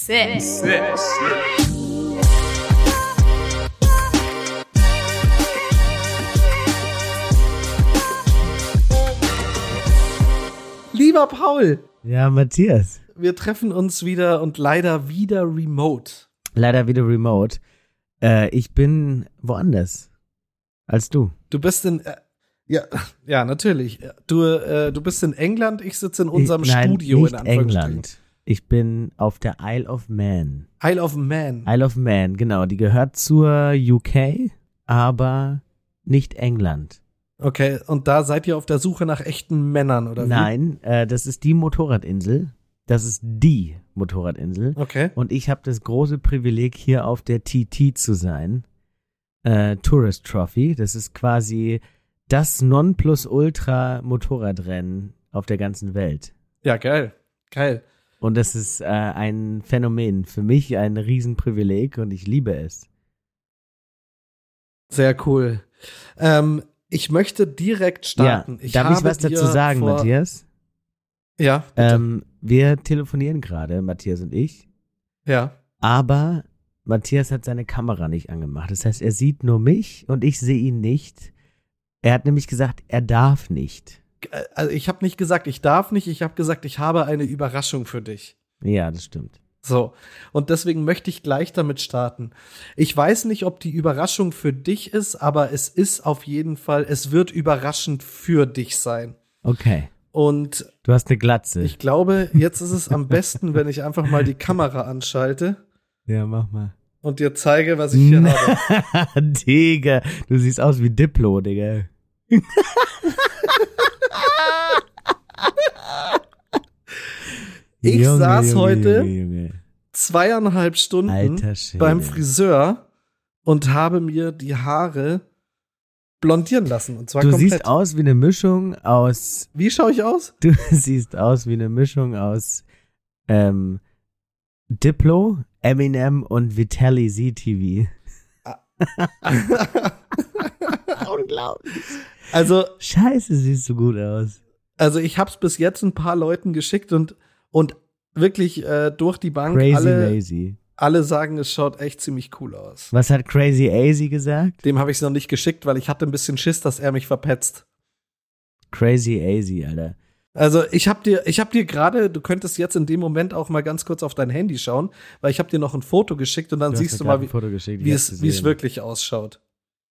Six. Lieber Paul. Ja, Matthias. Wir treffen uns wieder und leider wieder remote. Leider wieder remote. Ich bin woanders als du. Du bist in, ja, natürlich. Du bist in England, ich sitze in unserem Studio nicht in Anführungsstrichen. England. Ich bin auf der Isle of Man. Isle of Man. Isle of Man, genau. Die gehört zur UK, aber nicht England. Okay, und da seid ihr auf der Suche nach echten Männern, oder wie? Nein, das ist die Motorradinsel. Das ist die Motorradinsel. Okay. Und ich habe das große Privileg, hier auf der TT zu sein. Tourist Trophy. Das ist quasi das Nonplusultra-Motorradrennen auf der ganzen Welt. Ja, geil. Geil. Und das ist ein Phänomen. Für mich ein Riesenprivileg und ich liebe es. Sehr cool. Ich möchte direkt starten. Ja, darf ich was dazu sagen, Matthias? Ja, bitte. Wir telefonieren gerade, Matthias und ich. Ja. Aber Matthias hat seine Kamera nicht angemacht. Das heißt, er sieht nur mich und ich sehe ihn nicht. Er hat nämlich gesagt, er darf nicht. Also ich habe nicht gesagt, ich darf nicht. Ich habe gesagt, ich habe eine Überraschung für dich. Ja, das stimmt. So, und deswegen möchte ich gleich damit starten. Ich weiß nicht, ob die Überraschung für dich ist, aber es ist auf jeden Fall, es wird überraschend für dich sein. Okay. Und du hast eine Glatze. Ich glaube, jetzt ist es am besten, wenn ich einfach mal die Kamera anschalte. Ja, mach mal. Und dir zeige, was ich hier habe. Digga, du siehst aus wie Diplo, Digga. Ich saß heute Junge. 2,5 Stunden beim Friseur und habe mir die Haare blondieren lassen. Und zwar komplett. Du siehst aus wie eine Mischung aus. Wie schaue ich aus? Du siehst aus wie eine Mischung aus Diplo, Eminem und Vitaly ZTV. Unglaublich. Also Scheiße, siehst du gut aus. Also ich hab's bis jetzt ein paar Leuten geschickt und wirklich durch die Bank alle sagen, es schaut echt ziemlich cool aus. Was hat Crazy AZ gesagt? Dem habe ich es noch nicht geschickt, weil ich hatte ein bisschen Schiss, dass er mich verpetzt. Crazy AZ, Alter. Also ich hab dir gerade, du könntest jetzt in dem Moment auch mal ganz kurz auf dein Handy schauen, weil ich habe dir noch ein Foto geschickt und dann siehst du mal, wie es wirklich ausschaut.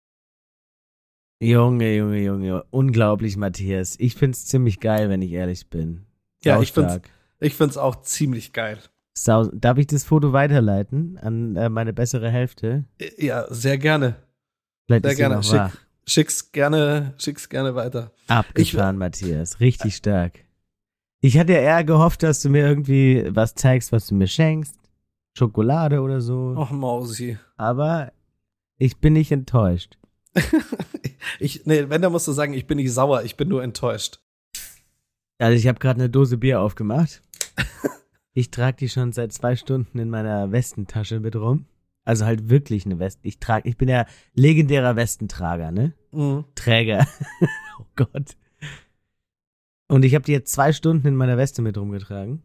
Junge, unglaublich, Matthias. Ich find's ziemlich geil, wenn ich ehrlich bin. Ja, ich find's auch ziemlich geil. Darf ich das Foto weiterleiten an meine bessere Hälfte? Ja, sehr gerne. Vielleicht sehr ist gerne. Noch wahr. Schick's gerne weiter. Abgefahren, Matthias. Richtig stark. Ich hatte ja eher gehofft, dass du mir irgendwie was zeigst, was du mir schenkst. Schokolade oder so. Och, Mausi. Aber ich bin nicht enttäuscht. Wenn, dann musst du sagen, ich bin nicht sauer, ich bin nur enttäuscht. Also ich habe gerade eine Dose Bier aufgemacht. Ich trage die schon seit 2 Stunden in meiner Westentasche mit rum. Also halt wirklich eine Weste. Ich bin ja legendärer Westentrager, ne? Mhm. Träger. Oh Gott. Und ich habe die jetzt 2 Stunden in meiner Weste mit rumgetragen.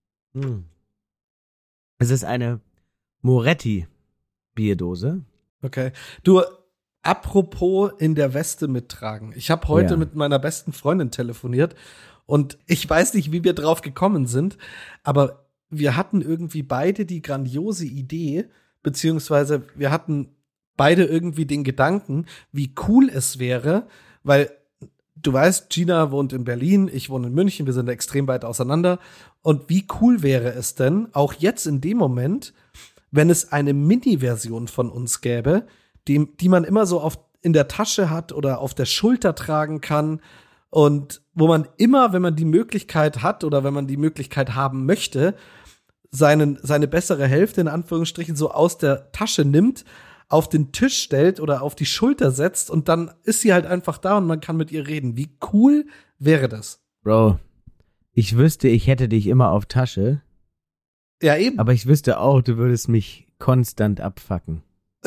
Es ist eine Moretti Bierdose. Okay. Du, apropos in der Weste mittragen. Ich habe heute mit meiner besten Freundin telefoniert und ich weiß nicht, wie wir drauf gekommen sind, aber wir hatten irgendwie beide die grandiose Idee, beziehungsweise wir hatten beide irgendwie den Gedanken, wie cool es wäre, weil du weißt, Gina wohnt in Berlin, ich wohne in München, wir sind extrem weit auseinander. Und wie cool wäre es denn, auch jetzt in dem Moment, wenn es eine Mini-Version von uns gäbe, die man immer so in der Tasche hat oder auf der Schulter tragen kann und wo man immer, wenn man die Möglichkeit hat oder wenn man die Möglichkeit haben möchte, seine bessere Hälfte in Anführungsstrichen so aus der Tasche nimmt, auf den Tisch stellt oder auf die Schulter setzt und dann ist sie halt einfach da und man kann mit ihr reden. Wie cool wäre das? Bro, ich wüsste, ich hätte dich immer auf Tasche. Ja, eben. Aber ich wüsste auch, du würdest mich konstant abfucken.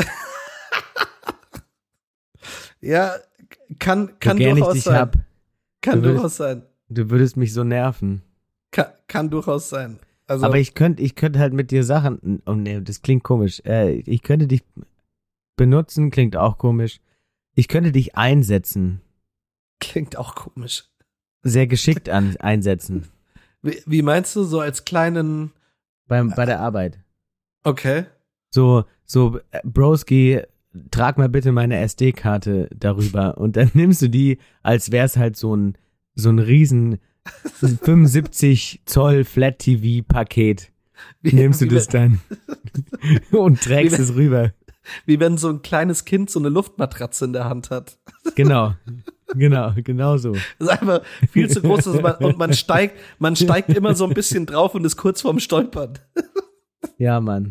Ja, kann durchaus sein. Kann durchaus sein. Du würdest mich so nerven. Kann durchaus sein. Also, aber ich könnte halt mit dir Sachen, oh nee, das klingt komisch. Ich könnte dich benutzen, klingt auch komisch. Ich könnte dich einsetzen. klingt auch komisch. Sehr geschickt einsetzen. Wie meinst du, so als kleinen. Bei der Arbeit. Okay. So, Broski, trag mal bitte meine SD-Karte darüber. Und dann nimmst du die, als wär's halt so ein riesen 75 Zoll Flat-TV-Paket. Nimmst du das dann und trägst es rüber. Wie wenn so ein kleines Kind so eine Luftmatratze in der Hand hat. Genau so. Das ist einfach viel zu groß und man steigt immer so ein bisschen drauf und ist kurz vorm Stolpern. Ja, Mann.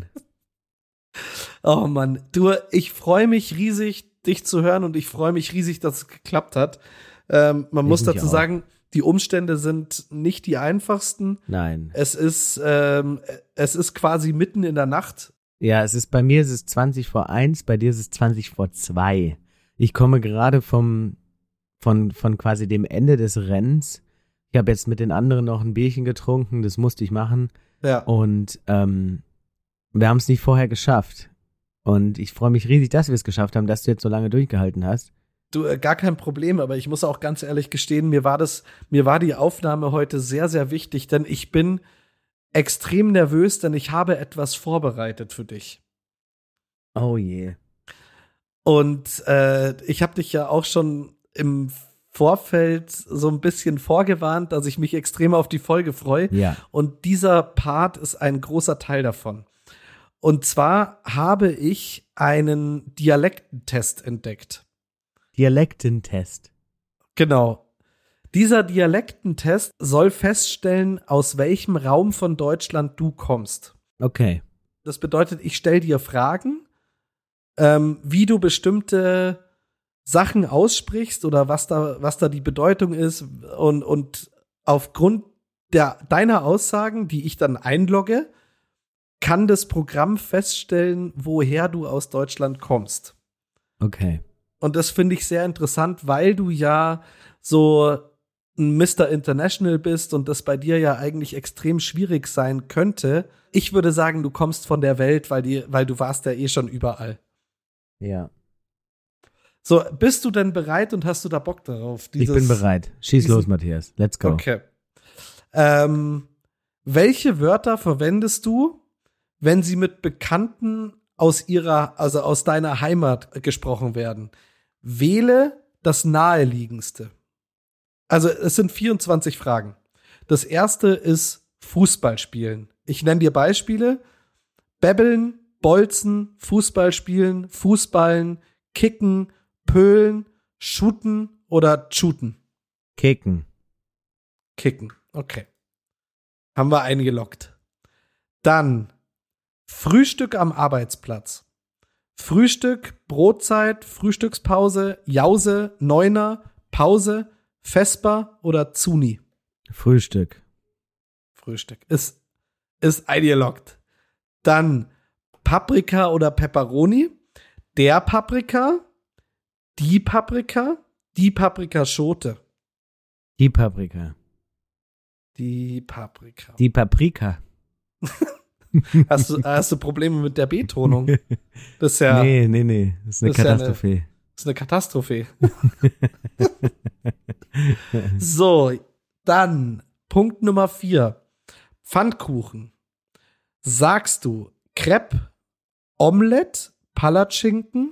Oh Mann, du, ich freue mich riesig, dich zu hören und ich freue mich riesig, dass es geklappt hat. Man muss dazu sagen, die Umstände sind nicht die einfachsten. Nein. Es ist quasi mitten in der Nacht. Ja, bei mir ist es 20 vor 1, bei dir ist es 20 vor 2. Ich komme gerade von quasi dem Ende des Rennens. Ich habe jetzt mit den anderen noch ein Bierchen getrunken, das musste ich machen. Ja. Und wir haben es nicht vorher geschafft. Und ich freue mich riesig, dass wir es geschafft haben, dass du jetzt so lange durchgehalten hast. Du, gar kein Problem, aber ich muss auch ganz ehrlich gestehen, mir war die Aufnahme heute sehr, sehr wichtig, denn ich bin extrem nervös, denn ich habe etwas vorbereitet für dich. Oh je. Und ich habe dich ja auch schon im Vorfeld so ein bisschen vorgewarnt, dass ich mich extrem auf die Folge freue. Ja. Und dieser Part ist ein großer Teil davon. Und zwar habe ich einen Dialektentest entdeckt. Dialektentest. Genau. Dieser Dialektentest soll feststellen, aus welchem Raum von Deutschland du kommst. Okay. Das bedeutet, ich stelle dir Fragen, wie du bestimmte Sachen aussprichst oder was da die Bedeutung ist und aufgrund deiner Aussagen, die ich dann einlogge, kann das Programm feststellen, woher du aus Deutschland kommst. Okay. Und das finde ich sehr interessant, weil du ja so ein Mr. International bist und das bei dir ja eigentlich extrem schwierig sein könnte. Ich würde sagen, du kommst von der Welt, weil du warst ja eh schon überall. Ja. So, bist du denn bereit und hast du da Bock darauf? Ich bin bereit. Schieß los, Matthias. Let's go. Okay. Welche Wörter verwendest du, wenn sie mit Bekannten aus deiner Heimat gesprochen werden? Wähle das Naheliegendste. Also, es sind 24 Fragen. Das erste ist Fußball spielen. Ich nenne dir Beispiele. Bäbbeln, bolzen, Fußball spielen, Fußballen, kicken, pölen, shooten oder shooten. Kicken. Okay. Haben wir eingeloggt. Dann Frühstück am Arbeitsplatz. Frühstück, Brotzeit, Frühstückspause, Jause, Neuner, Pause, Vesper oder Zuni. Frühstück. Ist eingeloggt. Dann Paprika oder Pepperoni. Der Paprika, die Paprikaschote. Die Paprika. Hast du Probleme mit der Betonung? Das ist ja. Nee. Das ist eine Katastrophe. Das ist eine Katastrophe. So, dann Punkt Nummer 4. Pfannkuchen. Sagst du Crepe, Omelette, Palatschinken,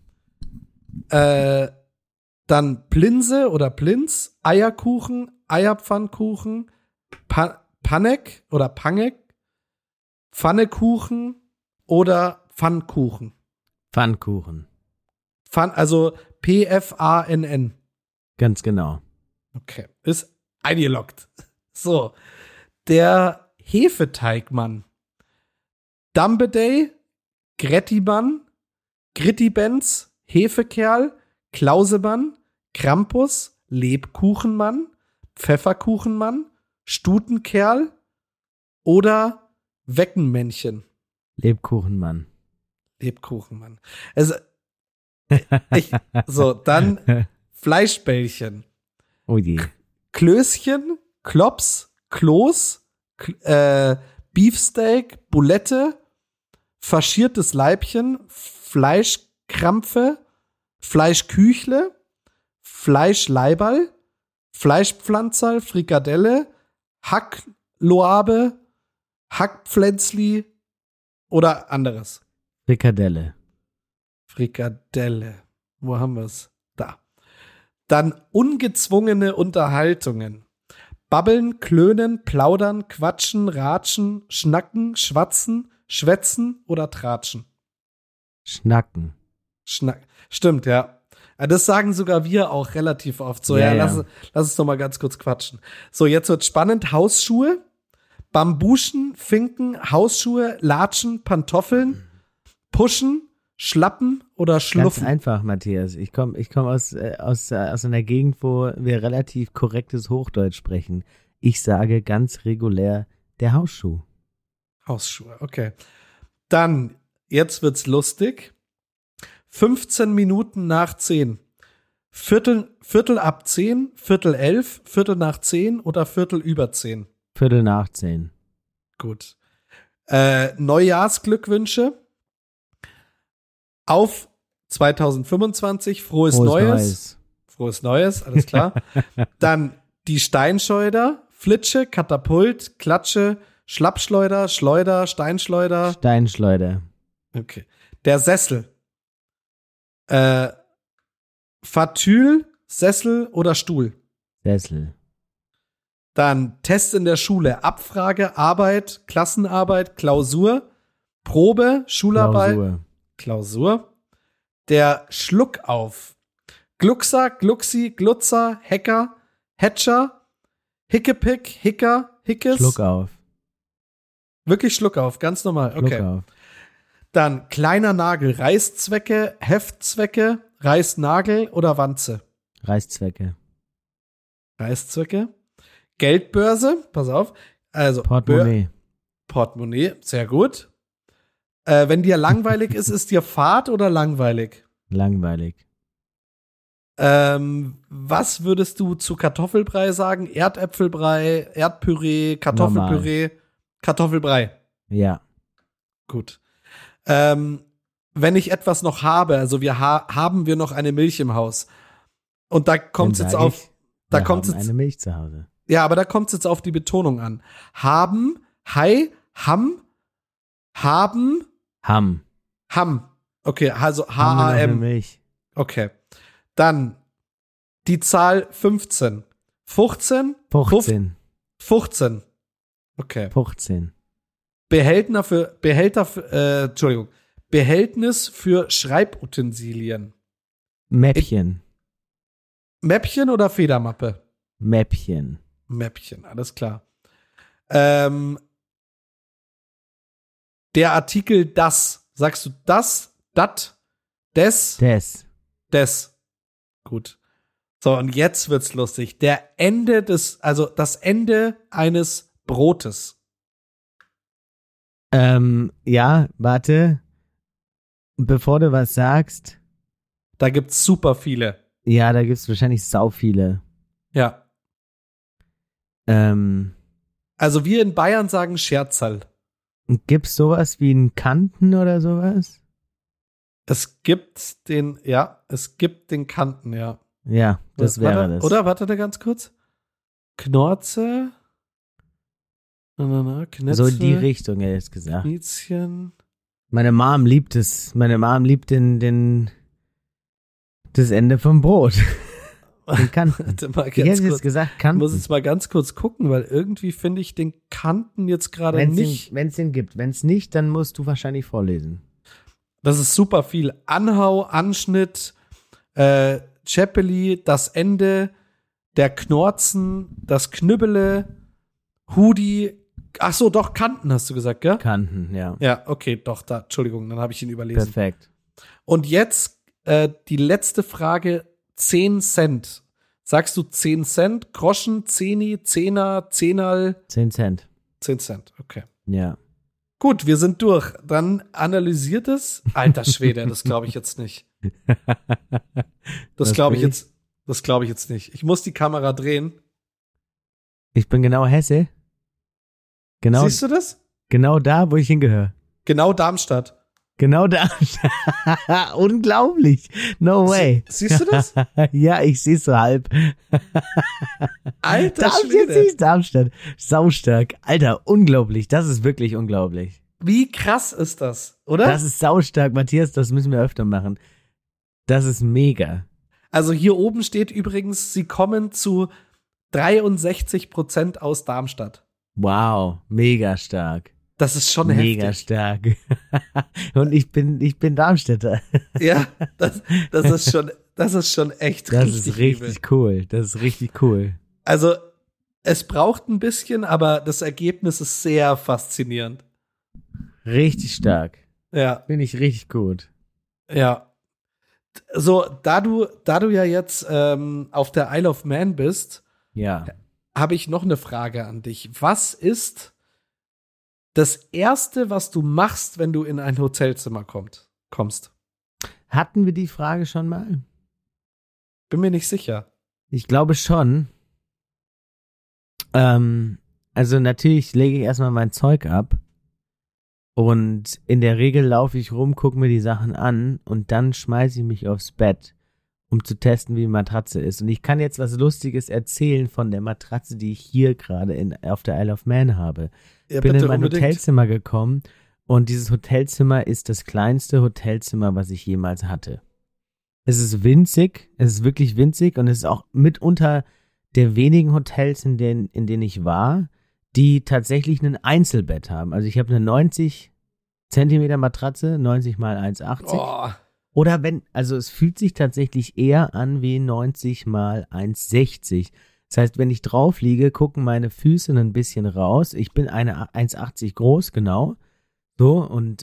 dann Plinse oder Plins, Eierkuchen, Eierpfannkuchen, Panek oder Panek, Pfannekuchen oder Pfannkuchen. Pfannkuchen. Also Pfann. Ganz genau. Okay, ist eingeloggt. So, der Hefeteigmann. Dumbeday, Grettimann, Grittibenz, Hefekerl, Klausemann, Krampus, Lebkuchenmann, Pfefferkuchenmann, Stutenkerl oder Weckenmännchen. Lebkuchenmann. Also, dann Fleischbällchen. Oh je. Klößchen, Klops, Kloß, Beefsteak, Bulette, faschiertes Leibchen, Fleischkrampfe, Fleischküchle, Fleischleiberl, Fleischpflanzerl, Frikadelle, Hackloabe, Hackpflänzli oder anderes. Frikadelle. Frikadelle. Wo haben wir es? Da. Dann ungezwungene Unterhaltungen. Babbeln, klönen, plaudern, quatschen, ratschen, schnacken, schwatzen, schwätzen oder tratschen. Schnacken. Stimmt, ja. Das sagen sogar wir auch relativ oft. So, lass uns noch mal ganz kurz quatschen. So, jetzt wird spannend. Hausschuhe, Bambuschen, Finken, Hausschuhe, Latschen, Pantoffeln, Puschen, Schlappen oder Schluffen. Ganz einfach, Matthias. Ich komm aus einer Gegend, wo wir relativ korrektes Hochdeutsch sprechen. Ich sage ganz regulär der Hausschuh. Hausschuhe, okay. Dann, jetzt wird's lustig. 15 Minuten nach 10. Viertel ab 10, Viertel 11, Viertel nach 10 oder Viertel über 10? Viertel nach 10. Gut. Neujahrsglückwünsche auf 2025. Frohes Neues. Frohes Neues, alles klar. Dann die Steinschleuder, Flitsche, Katapult, Klatsche, Schlappschleuder, Schleuder, Steinschleuder. Steinschleuder. Okay. Der Sessel. Fatül, Sessel oder Stuhl? Sessel. Dann Test in der Schule, Abfrage, Arbeit, Klassenarbeit, Klausur, Probe, Schularbeit, Klausur. Der Schluckauf, Gluckser, Glucksi, Glutzer, Hecker, Hetscher, Hickepick, Hicker, Hickes. Schluckauf. Wirklich Schluckauf, ganz normal, okay. Schluckauf. Dann kleiner Nagel, Reißzwecke, Heftzwecke, Reißnagel oder Wanze? Reißzwecke. Reißzwecke. Geldbörse, pass auf. Also Portemonnaie. Portemonnaie, sehr gut. Wenn dir langweilig ist dir Fad oder langweilig? Langweilig. Was würdest du zu Kartoffelbrei sagen? Erdäpfelbrei, Erdpüree, Kartoffelpüree, normal. Kartoffelbrei. Ja. Gut. Wenn ich etwas noch habe, also haben wir noch eine Milch im Haus. Und da kommt es jetzt auf. Da kommt jetzt eine Milch zu Hause. Ja, aber da kommt es jetzt auf die Betonung an. Haben, ham. Okay, also H-A-M. Milch. Okay. Dann die Zahl 15. 15? 15. Okay. 15. Behältnis für Schreibutensilien. Mäppchen. Mäppchen oder Federmappe? Mäppchen, alles klar. Der Artikel das. Sagst du das, dat, des? Des. Gut. So, und jetzt wird's lustig. Das Ende eines Brotes. Ja, warte. Bevor du was sagst. Da gibt's super viele. Ja, da gibt's wahrscheinlich sau viele. Ja. Also wir in Bayern sagen Scherzerl. Gibt's sowas wie einen Kanten oder sowas? Es gibt den Kanten, ja. Ja, das wäre das. Oder, warte da ganz kurz. Knorze. Knetze, so in die Richtung, hätte ich gesagt. Knizchen. Meine Mom liebt es. Meine Mom liebt das Ende vom Brot. Den Kanten. Warte mal ich hätte jetzt gesagt Kanten. Ich muss jetzt mal ganz kurz gucken, weil irgendwie finde ich den Kanten jetzt gerade nicht. Wenn es den gibt. Wenn es nicht, dann musst du wahrscheinlich vorlesen. Das ist super viel. Anhau, Anschnitt, Chapeli, das Ende, der Knorzen, das Knüppele, Hudi. Ach so, doch, Kanten hast du gesagt, gell? Kanten, ja. Ja, okay, doch, Entschuldigung, dann habe ich ihn überlesen. Perfekt. Und jetzt die letzte Frage, 10 Cent. Sagst du 10 Cent, Groschen, Zehni, Zehner, Zehnerl? 10 Cent. 10 Cent, okay. Ja. Gut, wir sind durch. Dann analysiert es. Alter Schwede, das glaube ich jetzt nicht. Das glaube ich jetzt nicht. Ich muss die Kamera drehen. Ich bin genau Hesse. Genau. Siehst du das? Genau da, wo ich hingehöre. Genau Darmstadt. Genau da. Unglaublich. No way. Siehst du das? Ja, ich sehe es so halb. Alter Darmstadt, Schwede. siehst Darmstadt. Saustark. Alter, unglaublich. Das ist wirklich unglaublich. Wie krass ist das, oder? Das ist saustark, Matthias. Das müssen wir öfter machen. Das ist mega. Also hier oben steht übrigens, sie kommen zu 63% aus Darmstadt. Wow, mega stark. Das ist schon Mega heftig. stark. Und ich bin Darmstädter. Ja, das ist schon echt Das richtig ist richtig cool. Das ist richtig cool. Also, es braucht ein bisschen, aber das Ergebnis ist sehr faszinierend. Richtig stark. Ja, Finde ich richtig gut. ja. So, da du ja jetzt auf der Isle of Man bist, Ja. habe ich noch eine Frage an dich. Was ist das Erste, was du machst, wenn du in ein Hotelzimmer kommst? Hatten wir die Frage schon mal? Bin mir nicht sicher. Ich glaube schon. Also natürlich lege ich erstmal mein Zeug ab. Und in der Regel laufe ich rum, gucke mir die Sachen an und dann schmeiße ich mich aufs Bett, um zu testen, wie die Matratze ist. Und ich kann jetzt was Lustiges erzählen von der Matratze, die ich hier gerade auf der Isle of Man habe. Ja, Ich bin in bitte mein unbedingt. Hotelzimmer gekommen und dieses Hotelzimmer ist das kleinste Hotelzimmer, was ich jemals hatte. Es ist winzig, es ist wirklich winzig und es ist auch mitunter der wenigen Hotels, in denen ich war, die tatsächlich ein Einzelbett haben. Also ich habe eine 90 Zentimeter Matratze, 90 mal 1,80. Oh, Oder also es fühlt sich tatsächlich eher an wie 90 mal 1,60. Das heißt, wenn ich drauf liege, gucken meine Füße ein bisschen raus. Ich bin eine 1,80 groß, genau. So, und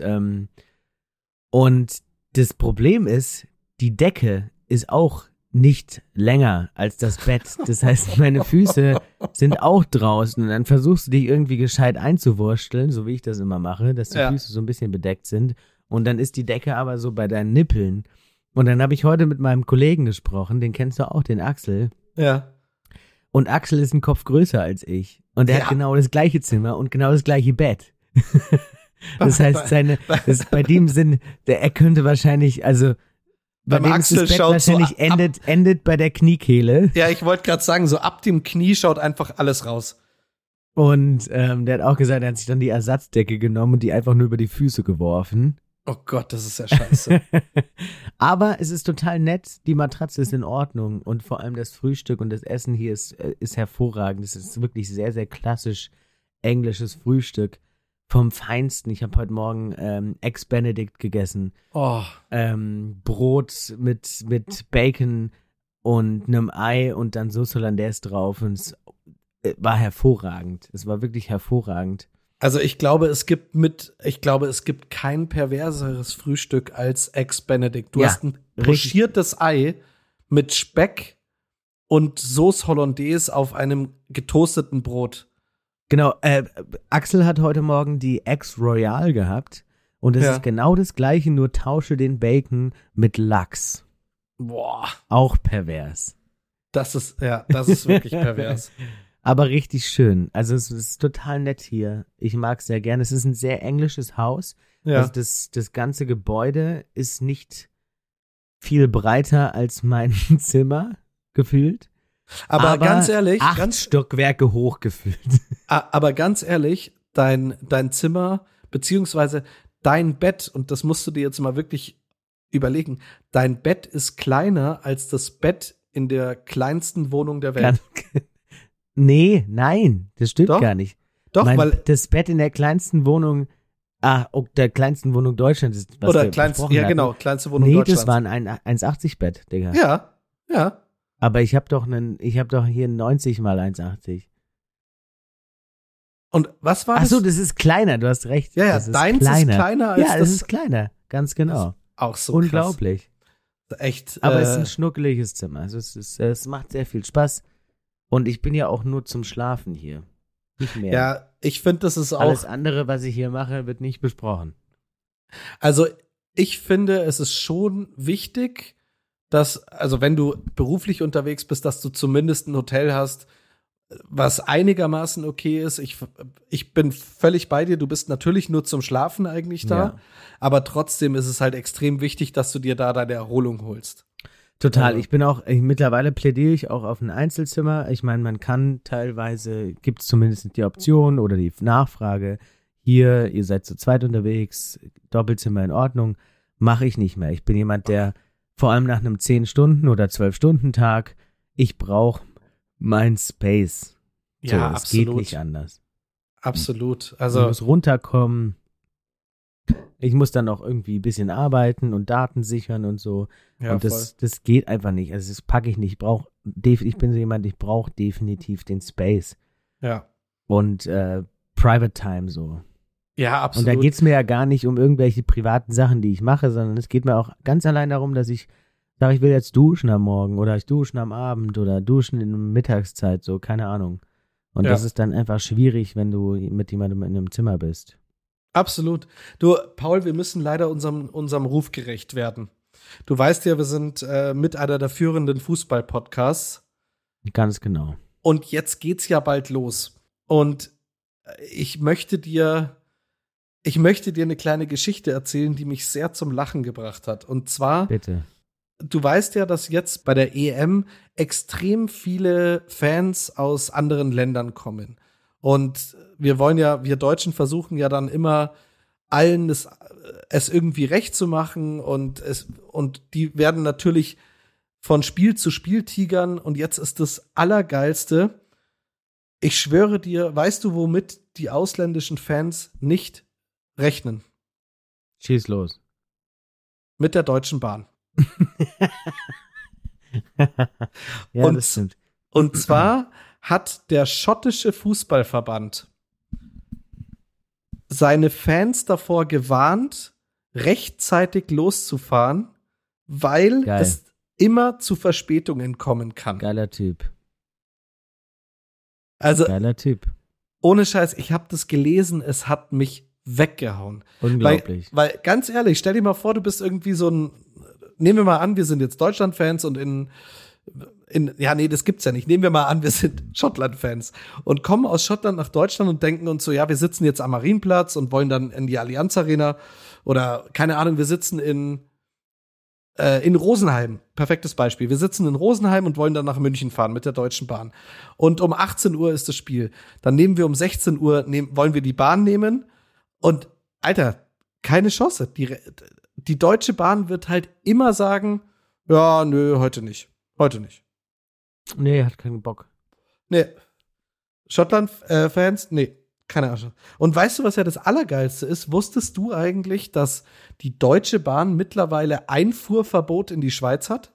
das Problem ist, die Decke ist auch nicht länger als das Bett. Das heißt, meine Füße sind auch draußen und dann versuchst du dich irgendwie gescheit einzuwursteln, so wie ich das immer mache, dass die Füße so ein bisschen bedeckt sind und dann ist die Decke aber so bei deinen Nippeln. Und dann habe ich heute mit meinem Kollegen gesprochen, den kennst du auch, den Axel. ja. Und Axel ist ein Kopf größer als ich und der hat genau das gleiche Zimmer und genau das gleiche Bett. Das heißt, bei dem er könnte wahrscheinlich, also bei Beim dem Axel ist das Bett schaut wahrscheinlich so endet bei der Kniekehle. Ja, ich wollte gerade sagen, so ab dem Knie schaut einfach alles raus. Und der hat auch gesagt, er hat sich dann die Ersatzdecke genommen und die einfach nur über die Füße geworfen. Oh Gott, das ist ja scheiße. Aber es ist total nett, die Matratze ist in Ordnung und vor allem das Frühstück und das Essen hier ist hervorragend. Es ist wirklich sehr, sehr klassisch englisches Frühstück vom Feinsten. Ich habe heute Morgen Eggs Benedict gegessen. Oh, Brot mit Bacon und einem Ei und dann Sauce Hollandaise drauf und es war hervorragend. Es war wirklich hervorragend. also ich glaube, es gibt kein perverseres Frühstück als Eggs Benedict. Du hast ein pochiertes Ei mit Speck und Sauce Hollandaise auf einem getoasteten Brot. Genau, Axel hat heute Morgen die Eggs Royale gehabt und es ist genau das gleiche, nur tausche den Bacon mit Lachs. Boah, Auch pervers. das ist wirklich pervers. Aber richtig schön. Also es ist total nett hier. Ich mag es sehr gerne. Es ist ein sehr englisches Haus. Ja. Also das ganze Gebäude ist nicht viel breiter als mein Zimmer gefühlt. Aber ganz ehrlich, 8 Stockwerke hoch gefühlt. aber ganz ehrlich, dein Zimmer, beziehungsweise dein Bett, und das musst du dir jetzt mal wirklich überlegen, dein Bett ist kleiner als das Bett in der kleinsten Wohnung der Welt. Nein, das stimmt Doch, gar nicht. Doch, weil das Bett in der kleinsten Wohnung, der kleinsten Wohnung Deutschlands ist, was oder wir kleinste, besprochen ja hatten. genau, kleinste Wohnung Nee, Deutschlands. das war ein 1,80 Bett, Digga. Ja. Aber ich habe doch hier ein 90 mal 1,80. Und was war das? Ach so, das ist kleiner, du hast recht. Ja, das ist deins kleiner. ist kleiner als ja, das. ist kleiner, ganz genau. Auch so Unglaublich. krass. Echt. Aber es ist ein schnuckeliges Zimmer. Also es macht sehr viel Spaß. Und ich bin ja auch nur zum Schlafen hier. Nicht mehr. Ja, ich finde, das ist auch. Alles andere, was ich hier mache, wird nicht besprochen. Also, ich finde, es ist schon wichtig, dass, also wenn du beruflich unterwegs bist, dass du zumindest ein Hotel hast, was einigermaßen okay ist. Ich bin völlig bei dir. Du bist natürlich nur zum Schlafen eigentlich da. Ja. Aber trotzdem ist es halt extrem wichtig, dass du dir da deine Erholung holst. Total. Mittlerweile plädiere ich auch auf ein Einzelzimmer. Ich meine, man kann teilweise, gibt es zumindest die Option oder die Nachfrage, hier, ihr seid zu zweit unterwegs, Doppelzimmer in Ordnung, mache ich nicht mehr. Ich bin jemand, der vor allem nach einem 10-Stunden- oder 12-Stunden-Tag, ich brauche mein Space. So, Ja, es absolut. geht nicht anders. Absolut. Ich muss runterkommen. Ich muss dann auch irgendwie ein bisschen arbeiten und Daten sichern und so. Ja, und das geht einfach nicht. Also das packe ich nicht. Ich bin so jemand, ich brauche definitiv den Space. Ja. Und Private Time so. Ja, absolut. Und da geht es mir ja gar nicht um irgendwelche privaten Sachen, die ich mache, sondern es geht mir auch ganz allein darum, dass ich sage, ich will jetzt duschen am Morgen oder ich duschen am Abend oder duschen in der Mittagszeit, so, keine Ahnung. Und das ist dann einfach schwierig, wenn du mit jemandem in einem Zimmer bist. Absolut. Du, Paul, wir müssen leider unserem Ruf gerecht werden. Du weißt ja, wir sind mit einer der führenden Fußball-Podcasts. Ganz genau. Und jetzt geht's ja bald los. Und ich möchte dir eine kleine Geschichte erzählen, die mich sehr zum Lachen gebracht hat. Und zwar, bitte. Du weißt ja, dass jetzt bei der EM extrem viele Fans aus anderen Ländern kommen. Und wir Deutschen versuchen ja dann immer, allen es irgendwie recht zu machen. Und die werden natürlich von Spiel zu Spiel tigern. Und jetzt ist das Allergeilste. Ich schwöre dir, weißt du, womit die ausländischen Fans nicht rechnen? Schieß los. Mit der Deutschen Bahn. Ja, das stimmt. Und zwar hat der schottische Fußballverband seine Fans davor gewarnt, rechtzeitig loszufahren, weil es immer zu Verspätungen kommen kann. Geiler Typ. Also, geiler Typ. Ohne Scheiß, ich habe das gelesen, es hat mich weggehauen. Unglaublich. Weil ganz ehrlich, stell dir mal vor, du bist irgendwie so ein, nehmen wir mal an, wir sind jetzt Deutschland-Fans und das gibt's ja nicht. Nehmen wir mal an, wir sind Schottland-Fans und kommen aus Schottland nach Deutschland und denken uns so, ja, wir sitzen jetzt am Marienplatz und wollen dann in die Allianz Arena oder keine Ahnung, wir sitzen in Rosenheim. Perfektes Beispiel. Wir sitzen in Rosenheim und wollen dann nach München fahren mit der Deutschen Bahn. Und um 18 Uhr ist das Spiel. Dann nehmen wir um 16 Uhr, wollen wir die Bahn nehmen und, Alter, keine Chance. Die Deutsche Bahn wird halt immer sagen, ja, nö, heute nicht. Nee, hat keinen Bock. Nee. Schottland-Fans? Nee, keine Ahnung. Und weißt du, was ja das Allergeilste ist? Wusstest du eigentlich, dass die Deutsche Bahn mittlerweile Einfuhrverbot in die Schweiz hat?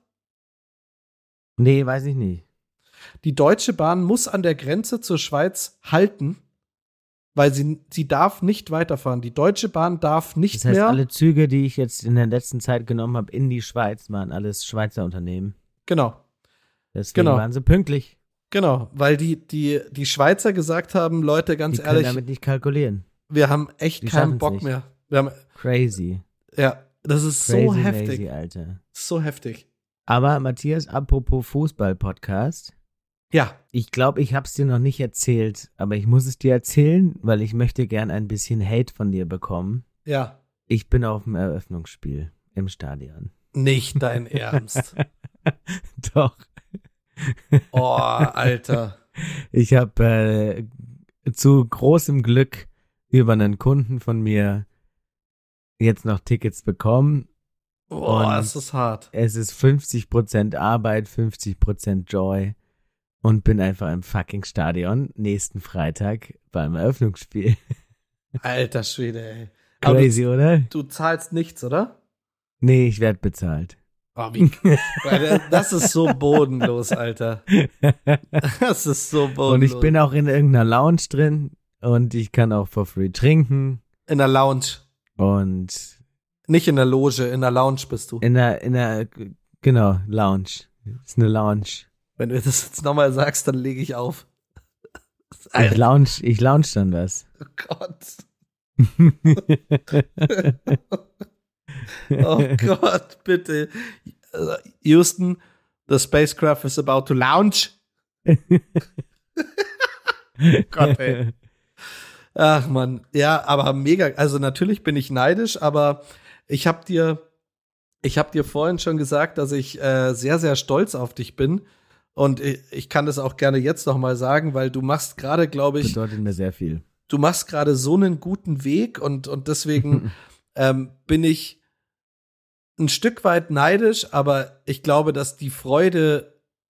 Nee, weiß ich nicht. Die Deutsche Bahn muss an der Grenze zur Schweiz halten, weil sie darf nicht weiterfahren. Die Deutsche Bahn darf nicht mehr. Das heißt, alle Züge, die ich jetzt in der letzten Zeit genommen habe in die Schweiz, waren alles Schweizer Unternehmen. Genau. Deswegen waren sie pünktlich. Genau, weil die Schweizer gesagt haben, Leute, ganz ehrlich. Die können damit nicht kalkulieren. Wir haben echt keinen Bock mehr. Crazy. Ja, das ist crazy, so heftig. Lazy, Alter. So heftig. Aber Matthias, apropos Fußball-Podcast. Ja. Ich glaube, ich habe es dir noch nicht erzählt, aber ich muss es dir erzählen, weil ich möchte gern ein bisschen Hate von dir bekommen. Ja. Ich bin auf dem Eröffnungsspiel im Stadion. Nicht dein Ernst. Doch. Oh, Alter. Ich habe zu großem Glück über einen Kunden von mir jetzt noch Tickets bekommen. Oh, es ist hart. Es ist 50% Arbeit, 50% Joy und bin einfach im fucking Stadion nächsten Freitag beim Eröffnungsspiel. Alter Schwede, ey. Crazy, oder? Du zahlst nichts, oder? Nee, ich werde bezahlt. Oh, das ist so bodenlos, Alter. Das ist so bodenlos. Und ich bin auch in irgendeiner Lounge drin und ich kann auch for free trinken. In der Lounge. Und nicht in der Loge, in der Lounge bist du. Genau, Lounge. Das ist eine Lounge. Wenn du das jetzt nochmal sagst, dann lege ich auf. Ich lounge dann was. Oh Gott. Oh Gott, bitte. Houston, the spacecraft is about to launch. Gott, ey. Ach man, ja, aber mega. Also natürlich bin ich neidisch, aber ich hab dir vorhin schon gesagt, dass ich sehr, sehr stolz auf dich bin. Und ich kann das auch gerne jetzt noch mal sagen, weil du machst gerade, glaube ich, bedeutet mir sehr viel. Du machst gerade so einen guten Weg und deswegen bin ich ein Stück weit neidisch, aber ich glaube, dass die Freude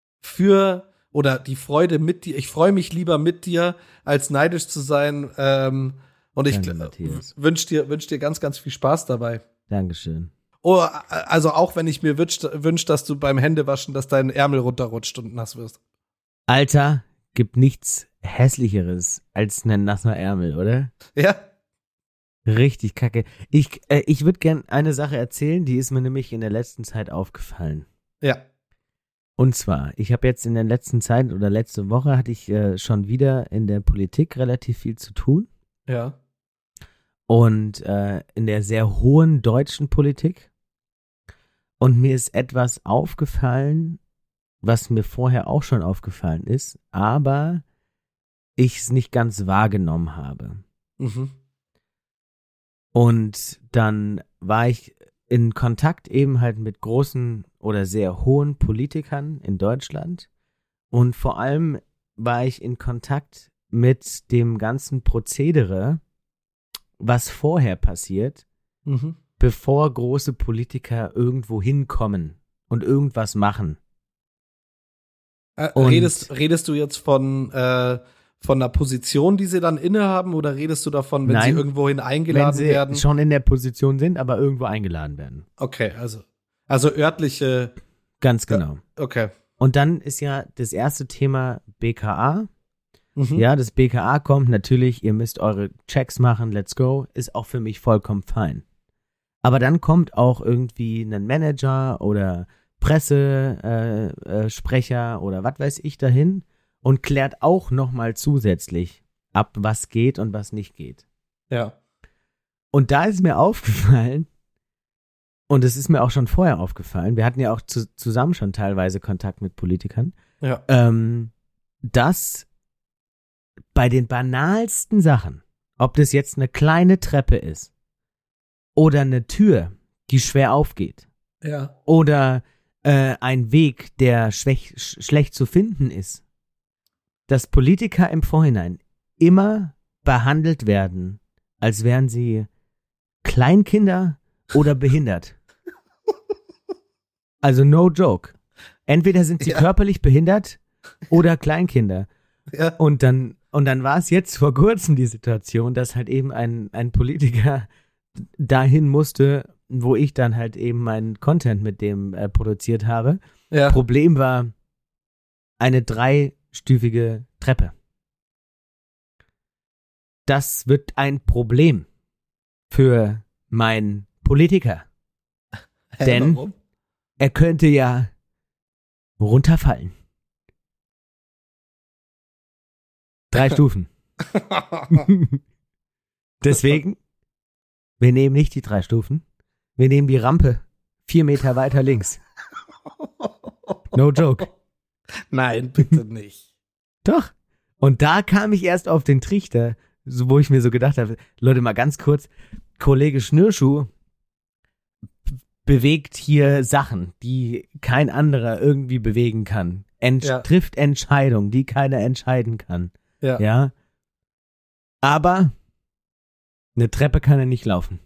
mit dir, ich freue mich lieber mit dir, als neidisch zu sein. Und ich wünsch dir ganz, ganz viel Spaß dabei. Dankeschön. Oh, also auch wenn ich mir wünsch, dass du beim Händewaschen, dass dein Ärmel runterrutscht und nass wirst. Alter, gibt nichts Hässlicheres als ein nasser Ärmel, oder? Ja. Richtig kacke. Ich würde gern eine Sache erzählen, die ist mir nämlich in der letzten Zeit aufgefallen. Ja. Und zwar, ich habe jetzt in der letzten Zeit oder letzte Woche hatte ich schon wieder in der Politik relativ viel zu tun. Ja. Und in der sehr hohen deutschen Politik. Und mir ist etwas aufgefallen, was mir vorher auch schon aufgefallen ist, aber ich es nicht ganz wahrgenommen habe. Mhm. Und dann war ich in Kontakt eben halt mit großen oder sehr hohen Politikern in Deutschland. Und vor allem war ich in Kontakt mit dem ganzen Prozedere, was vorher passiert, bevor große Politiker irgendwo hinkommen und irgendwas machen. Redest du jetzt von einer Position, die sie dann innehaben, oder redest du davon, wenn sie irgendwohin eingeladen werden? Wenn sie schon in der Position sind, aber irgendwo eingeladen werden. Okay, also örtliche. Ganz genau. Okay. Und dann ist ja das erste Thema BKA. Ja, das BKA kommt natürlich, ihr müsst eure Checks machen, let's go, ist auch für mich vollkommen fein. Aber dann kommt auch irgendwie ein Manager oder Pressesprecher oder was weiß ich dahin und klärt auch nochmal zusätzlich ab, was geht und was nicht geht. Ja. Und da ist mir aufgefallen, und es ist mir auch schon vorher aufgefallen, wir hatten ja auch zusammen schon teilweise Kontakt mit Politikern, ja. Dass bei den banalsten Sachen, ob das jetzt eine kleine Treppe ist oder eine Tür, die schwer aufgeht, ja. Oder ein Weg, der schlecht zu finden ist, dass Politiker im Vorhinein immer behandelt werden, als wären sie Kleinkinder oder behindert. Also no joke. Entweder sind sie körperlich behindert oder Kleinkinder. Ja. Und dann war es jetzt vor kurzem die Situation, dass halt eben ein Politiker dahin musste, wo ich dann halt eben meinen Content mit dem produziert habe. Ja. Problem war eine 3-stufige Treppe. Das wird ein Problem für meinen Politiker. Denn warum? Er könnte ja runterfallen. 3 Stufen. Deswegen, wir nehmen nicht die 3 Stufen. Wir nehmen die Rampe 4 Meter weiter links. No joke. Nein, bitte nicht. Doch. Und da kam ich erst auf den Trichter, wo ich mir so gedacht habe, Leute, mal ganz kurz, Kollege Schnürschuh bewegt hier Sachen, die kein anderer irgendwie bewegen kann. Trifft Entscheidungen, die keiner entscheiden kann. Ja. Aber eine Treppe kann er nicht laufen.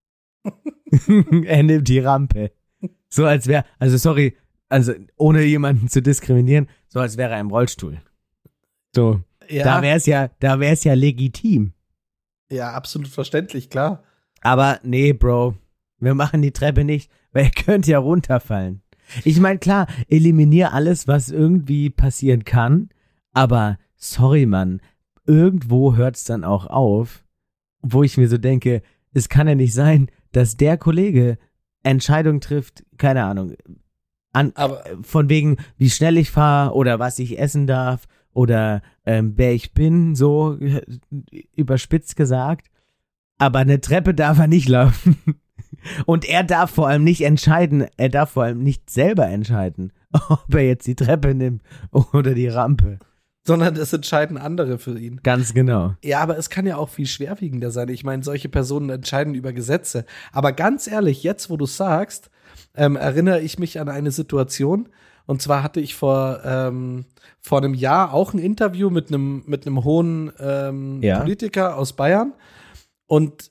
Er nimmt die Rampe. So als wäre, also sorry, also ohne jemanden zu diskriminieren, so als wäre er im Rollstuhl. So, Ja. da wär's ja legitim. Ja, absolut verständlich, klar. Aber nee, Bro, wir machen die Treppe nicht, weil ihr könnt ja runterfallen. Ich meine, klar, eliminier alles, was irgendwie passieren kann, aber sorry, Mann, irgendwo hört's dann auch auf, wo ich mir so denke, es kann ja nicht sein, dass der Kollege Entscheidungen trifft, keine Ahnung, von wegen, wie schnell ich fahre oder was ich essen darf oder wer ich bin, so überspitzt gesagt. Aber eine Treppe darf er nicht laufen. Und er darf vor allem nicht entscheiden, er darf vor allem nicht selber entscheiden, ob er jetzt die Treppe nimmt oder die Rampe. sondern es entscheiden andere für ihn. Ganz genau. Ja, aber es kann ja auch viel schwerwiegender sein. Ich meine, solche Personen entscheiden über Gesetze. Aber ganz ehrlich, jetzt, wo du sagst, erinnere ich mich an eine Situation. Und zwar hatte ich vor einem Jahr auch ein Interview mit einem hohen Politiker aus Bayern. Und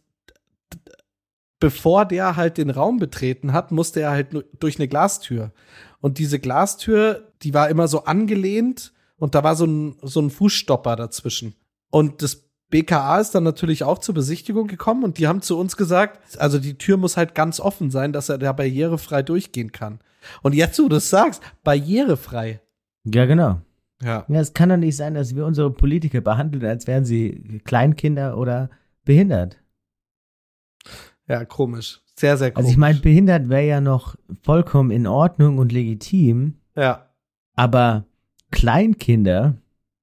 bevor der halt den Raum betreten hat, musste er halt durch eine Glastür. Und diese Glastür, die war immer so angelehnt und da war so ein Fußstopper dazwischen. Und das BKA ist dann natürlich auch zur Besichtigung gekommen und die haben zu uns gesagt, also die Tür muss halt ganz offen sein, dass er da barrierefrei durchgehen kann. Und jetzt, wo du es sagst, barrierefrei. Ja, genau. Ja. Ja, es kann doch nicht sein, dass wir unsere Politiker behandeln, als wären sie Kleinkinder oder behindert. Ja, komisch. Sehr, sehr komisch. Also ich meine, behindert wäre ja noch vollkommen in Ordnung und legitim. Ja. Aber Kleinkinder,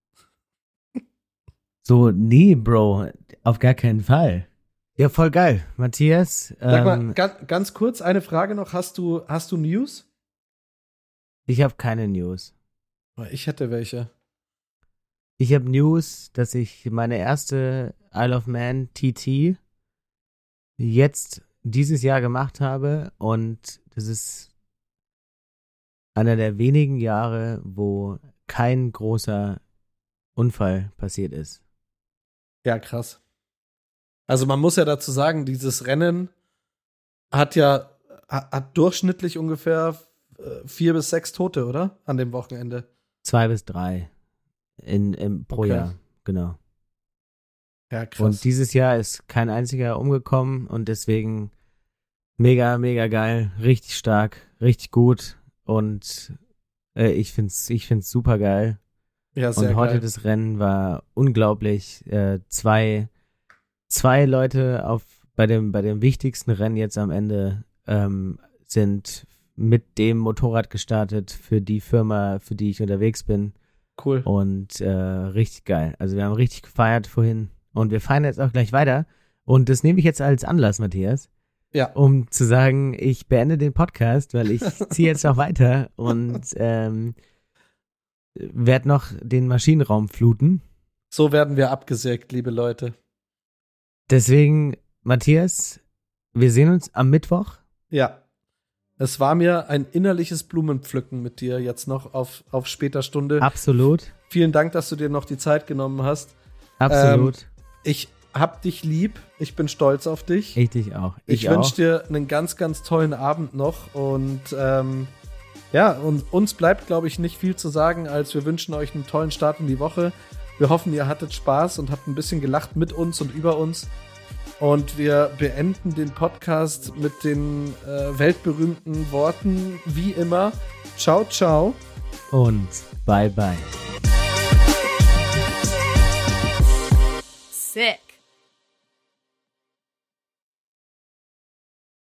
so, nee, Bro, auf gar keinen Fall. Ja, voll geil. Matthias. Sag mal, ganz kurz, eine Frage noch. Hast du News? Ich habe keine News. Ich hätte welche. Ich habe News, dass ich meine erste Isle of Man TT jetzt dieses Jahr gemacht habe und das ist einer der wenigen Jahre, wo kein großer Unfall passiert ist. Ja, krass. Also man muss ja dazu sagen, dieses Rennen hat durchschnittlich ungefähr 4 bis 6 Tote, oder? An dem Wochenende. 2 bis 3 pro Jahr, genau. Ja, krass. Und dieses Jahr ist kein einziger umgekommen und deswegen mega, mega geil, richtig stark, richtig gut und ich find's super geil. Ja, sehr und heute geil. Das Rennen war unglaublich. Zwei Leute bei dem wichtigsten Rennen jetzt am Ende sind mit dem Motorrad gestartet für die Firma, für die ich unterwegs bin. Cool. Und richtig geil. Also wir haben richtig gefeiert vorhin und wir feiern jetzt auch gleich weiter. Und das nehme ich jetzt als Anlass, Matthias. Ja. Um zu sagen, ich beende den Podcast, weil ich ziehe jetzt noch weiter und werde noch den Maschinenraum fluten. So werden wir abgesägt, liebe Leute. Deswegen, Matthias, wir sehen uns am Mittwoch. Ja. Es war mir ein innerliches Blumenpflücken mit dir jetzt noch auf später Stunde. Absolut. Vielen Dank, dass du dir noch die Zeit genommen hast. Absolut. Ich hab dich lieb. Ich bin stolz auf dich. Ich dich auch. Ich wünsche dir einen ganz, ganz tollen Abend noch und und uns bleibt, glaube ich, nicht viel zu sagen, als wir wünschen euch einen tollen Start in die Woche. Wir hoffen, ihr hattet Spaß und habt ein bisschen gelacht mit uns und über uns. Und wir beenden den Podcast mit den weltberühmten Worten, wie immer. Ciao, ciao. Und bye, bye. Sick.